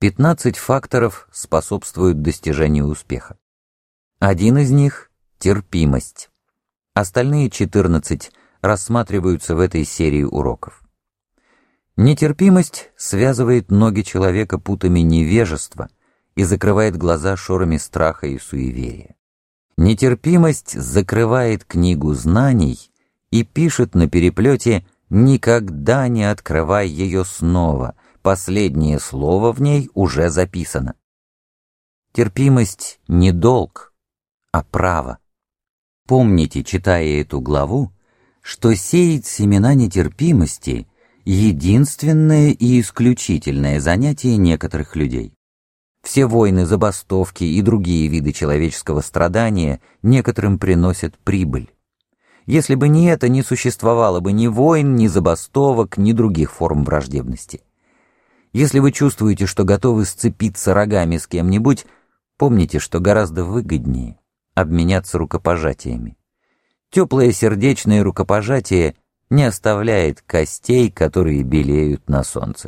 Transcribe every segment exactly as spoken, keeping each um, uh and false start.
пятнадцать факторов способствуют достижению успеха. Один из них — терпимость. Остальные четырнадцать рассматриваются в этой серии уроков. Нетерпимость связывает ноги человека путами невежества и закрывает глаза шорами страха и суеверия. Нетерпимость закрывает книгу знаний и пишет на переплете «Никогда не открывай ее снова, последнее слово в ней уже записано». Терпимость не долг, а право. Помните, читая эту главу, что сеять семена нетерпимости — единственное и исключительное занятие некоторых людей. Все войны, забастовки и другие виды человеческого страдания некоторым приносят прибыль. Если бы не это, не существовало бы ни войн, ни забастовок, ни других форм враждебности. Если вы чувствуете, что готовы сцепиться рогами с кем-нибудь, помните, что гораздо выгоднее обменяться рукопожатиями. Теплое сердечное рукопожатие не оставляет костей, которые белеют на солнце.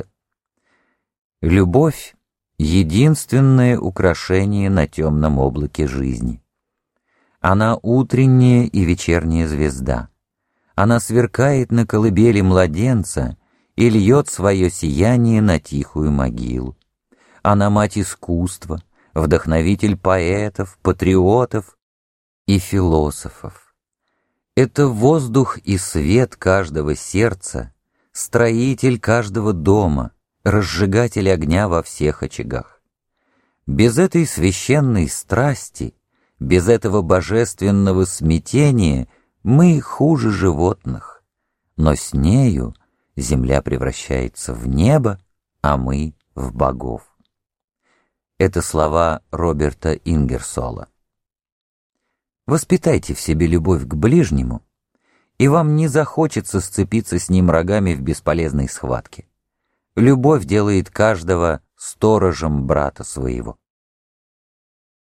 Любовь — единственное украшение на темном облаке жизни. Она утренняя и вечерняя звезда. Она сверкает на колыбели младенца и льет свое сияние на тихую могилу. Она мать искусства, вдохновитель поэтов, патриотов и философов. Это воздух и свет каждого сердца, строитель каждого дома, разжигатель огня во всех очагах. Без этой священной страсти, без этого божественного смятения мы хуже животных, но с нею земля превращается в небо, а мы в богов. Это слова Роберта Ингерсола. Воспитайте в себе любовь к ближнему, и вам не захочется сцепиться с ним рогами в бесполезной схватке. Любовь делает каждого сторожем брата своего.